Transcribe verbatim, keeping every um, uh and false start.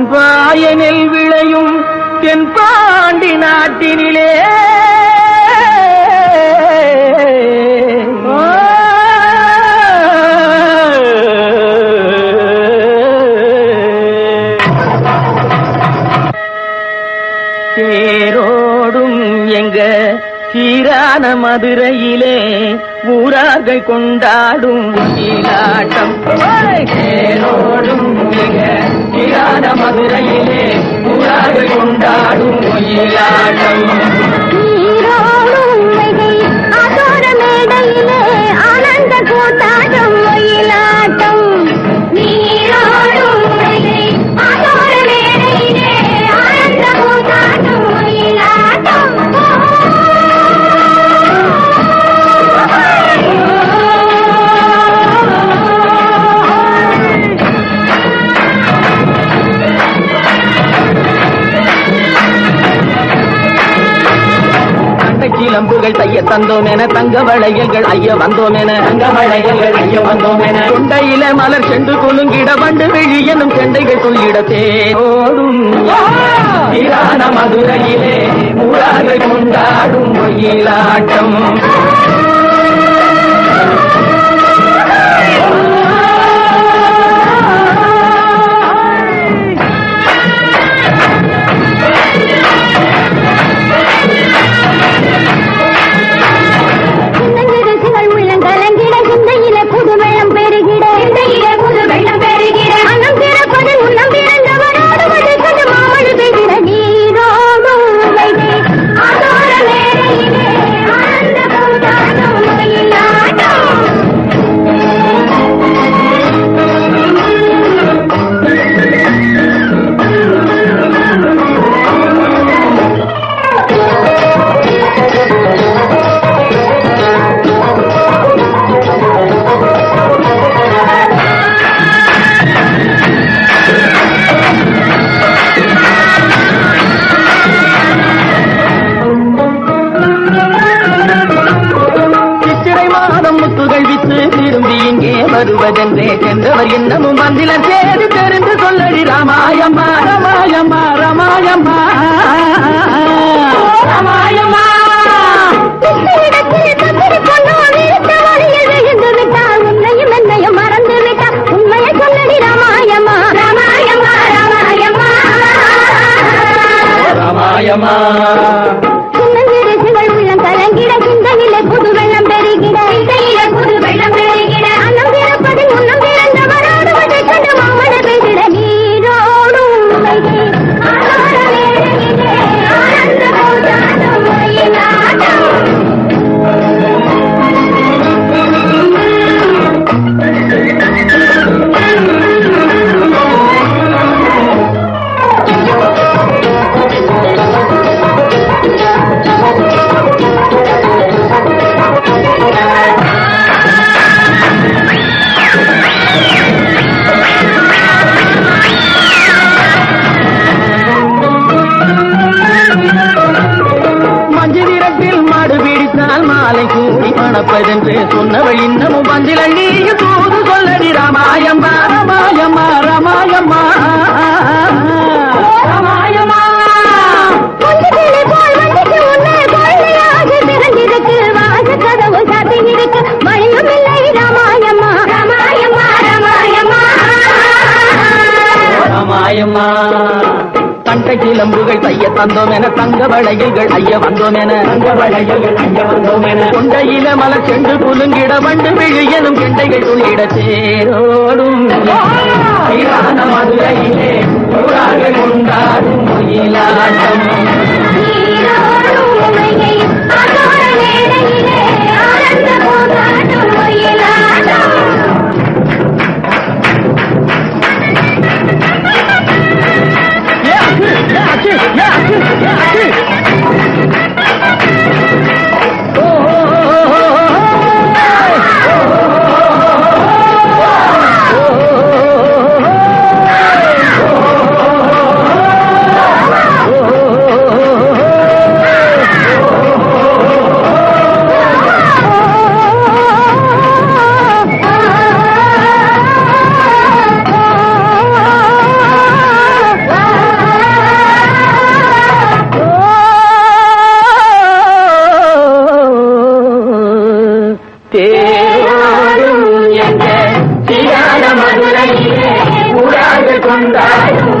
வாயனில் விளையும் தென்பாண்டி நாட்டினிலே தேரோடும் எங்க சீரான மதுரையிலே ஊரார்கள் கொண்டாடும் ஒயிலாட்டம். தேரோடும் எங்க சீரான மதுரையிலே ஊரார்கள் கொண்டாடும் ஒயிலாட்டம். மேடையிலே ஆனந்த கூத்தாட்டம் ஒயிலாட்டம். நீரோடும் ஆதோர மேடையிலே ஆனந்த கூத்தாட்டம் ஒயிலாட்டம். சிலம்புகள் தைய தந்தோம் என தங்க வளையல்கள் ஐய வந்தோம் என தங்க வளையல்கள் ஐய வந்தோம் என கொண்டையில மலர் சென்று குலுங்கிட வண்டு விழி எனும் செண்டைகள் துள்ளிட தேரோடும் சீரான மதுரையிலே ஊரார்கள் கொண்டாடும் ஒயிலாட்டம். வருவதென்றே சென்றவர் இன்னமும் வந்திலர் சேது தெரிந்து சொல்லடி ராமாயம்மா ராமாயம்மா ராமாயம்மா ராமாயம்மா. உன்னையும் என்னையும் மறந்து விட்டார் உண்மையை சொல்லடி ராமாயம்மா ராமாயம்மா ராமாயம்மா ராமாயம்மா. சின்னஞ்சிறுசுகள் உள்ளம் கலங்கிட சிந்தையிலே புது வெள்ளம் பெருகிட இசையிலே புது வெள்ளம் பெருகிட அன்னம் பிறப்பது முன்னம் பிறந்தவரோடு வதை கண்டு மாமன பெருகிட நீரோடும் ஆனந்த கூத்தாட்டம் ஒயிலாட்டம். மணப்பதென்று சொன்னவள் இன்னமும் வந்தில் அள்ளியும் தூது சொல்லடி ராமாயம்மா ராமாயம்மா ராமாயம்மா ராமாயம்மா. கதவு சாத்தியிருக்கு மழையும் இல்லை ராமாயம்மா ராமாயம்மா ராமாயம்மா ராமாயம்மா. கண்ட கிளம்புகள் தைய தந்தோம் என தங்க வளையல்கள் ஐய வந்தோம் என தங்க வளையல்கள் ஐய வந்தோம் என கொண்டையில மலர் சென்று குலுங்கிட வண்டு விழி எனும் கெண்டைகள் துள்ளிட தேரோடும் சீரான மதுரையிலே ஊரார்கள் கொண்டாடும் ஒயிலாட்டம். Oh கொண்டாடும்